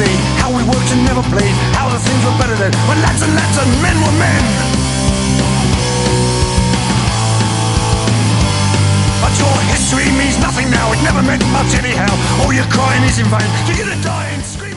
indeed. How we worked and never played. How the things were better then. When lads and men were men. But your history means nothing now. It never meant much anyhow. All your crying is in vain. You're gonna die and scream.